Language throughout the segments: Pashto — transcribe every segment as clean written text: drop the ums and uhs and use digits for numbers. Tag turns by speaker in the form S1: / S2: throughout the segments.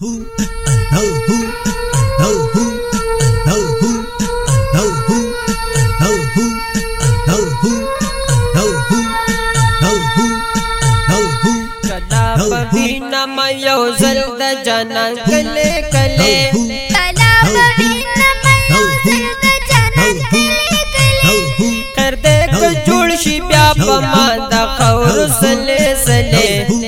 S1: ببینا ما یو زل د جانان کله کله
S2: کلا ببینا ما یو زل د جانان کله کله
S1: خیر دې کو جوړ شي بیا په ما د خور سله سله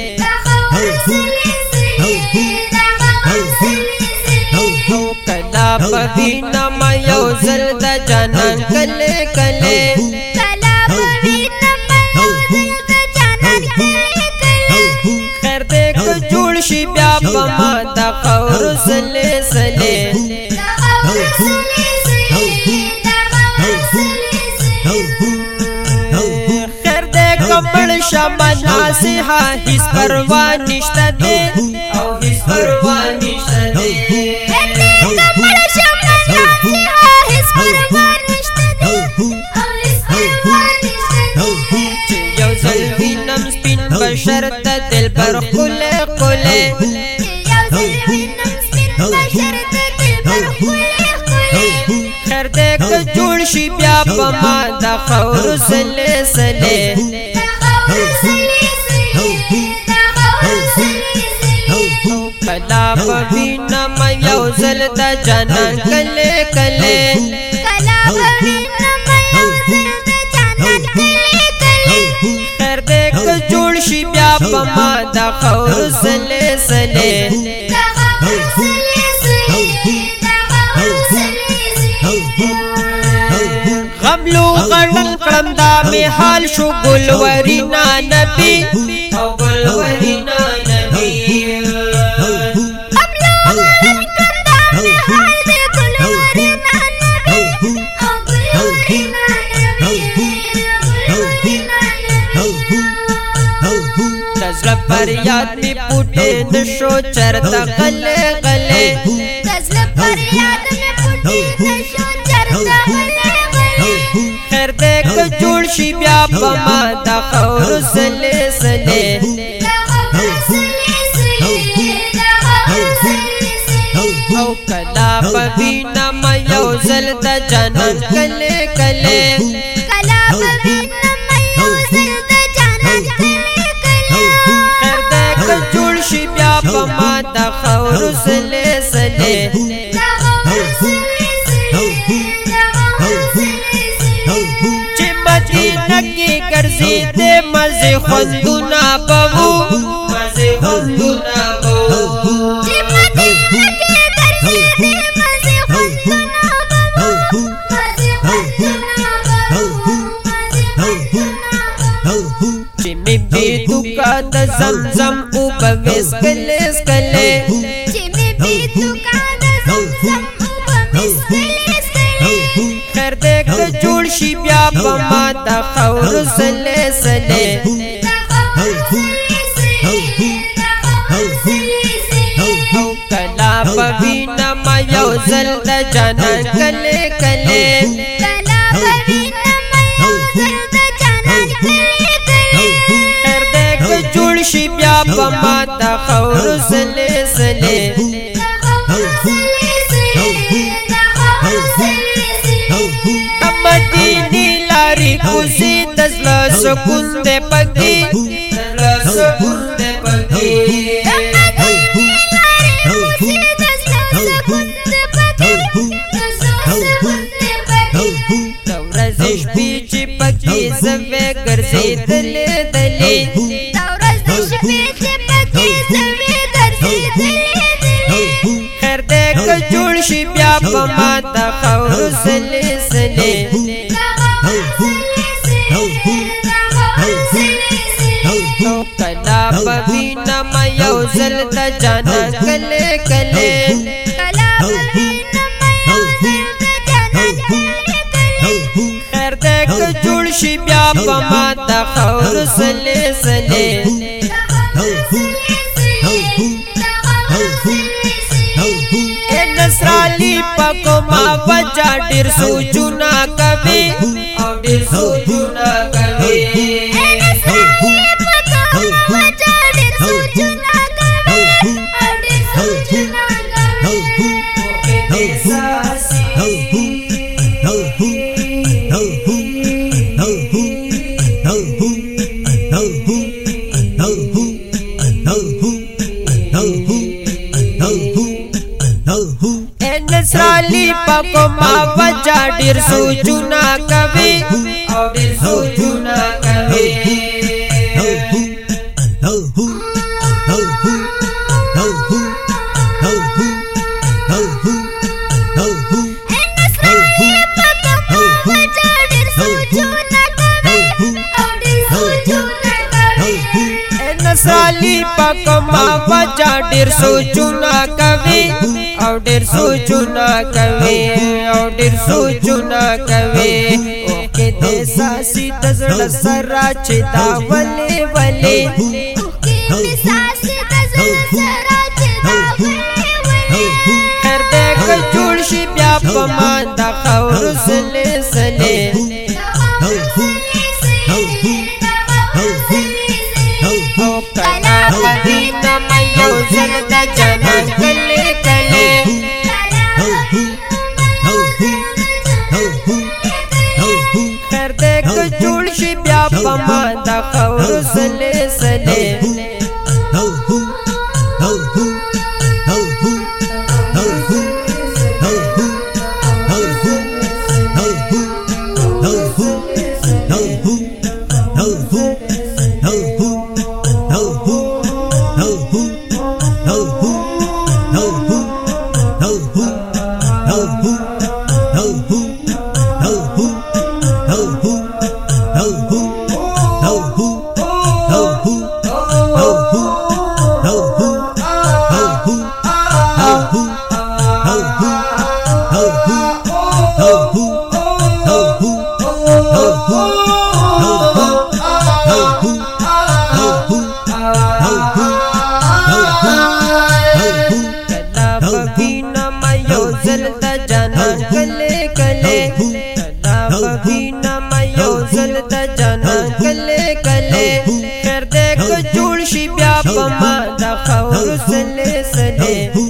S1: کلا ببینا ما یو زل د جانان کله کله
S2: کلا ببینا ما یو زل د جانان کله
S1: خیر دې کو جوړ شي بیا په ما د خور سله سله خیر دې کمل شمنا سها هیڅ پروا نشته دې او هیڅ پروا نشته دې
S2: کمل شمنا سها هیڅ پروا نشته دې او هیڅ پروا نشته دې
S1: یو ځل وینم سپین بشر ته دل پر خله خله خیر دې کو جوړ شي بیا په ما د خور سله سله کلا ببینا ما یو زل د جانان کله کله
S2: کلا ببینا ما یو زل د جانان کله کله
S1: خیر دې کو جوړ شي بیا په ما د خور سله سله غملو غړل کړم دا می حال شو ګلورینا نبی او ګلورینا نبی تزل پر یاد می پټه نشو چرتا غله غله
S2: تزل پر یاد می پټه نشو چرتا غله
S1: خیر دې کو جوړ شي بیا په ما د خور سله سله او کلا ببینا ما یو زل د جانان کله کله
S2: کلا ببینا ما یو زل د جانان کله کله
S1: خیر دې کو جوړ شي بیا په ما د خور سله سله چې مدینه کې ګرځي دې مزه خوندونه بوو مزه خوندونه بوو
S2: چې مدینه کې ګرځي دې مزه خوندونه بوو مزه خوندونه بوو
S1: چې می بي دوکا د زمزم او بويس کله کله
S2: چې می بي دوکا د زمزم او بويس کله
S1: خیر دې کو جوړ شي بیا په ما د خور سله سله کلا ببینا ما یو زل د جانان کله کله
S2: کلا ببینا ما یو زل د جانان کله کله
S1: خیر دې کو جوړ شي بیا په ما د خور سله سله مدینی لاری کوزی دزلا سکون دے پکی دزلا سکون دے پکی دورزش بیچی پکی زوے گرزی دلی دلی
S2: دورزش بیچی پکی زوے گرزی دلی دلی
S1: خیر دے کو جوړ شي بیا په ما د خور سله سله کلا ببینا ما یو زل د جانان کله کله
S2: کلا ببینا ما یو زل د جانان کله کله
S1: خیر دې کو جوړ شي بیا په ما د خور سله سله نصرالی پکو ما وجا ډیر سوچونه کوي او ډیر سوچونه کوي
S2: نصرالی پکو ما وجا ډیر سوچونه کوي او ډیر سوچونه
S1: نصرالی پاکو ما وجا ډیر سوچونه کوي او ډیر سوچونه کوي نصرالی پاکو ما وجا ډیر سوچونه کوي او ډیر سوچونه کوي او ډیر سوچونه کوي او کې د ساسي د زړه سره چې دا ولې ولې خیر دې که جوړ شي بیا په ما د خاور سلې سلې خیر دې که جوړ شي بیا په ما د خاور سلې سلې خیر دې که جوړ شي بیا په ما د خاور سلې سلې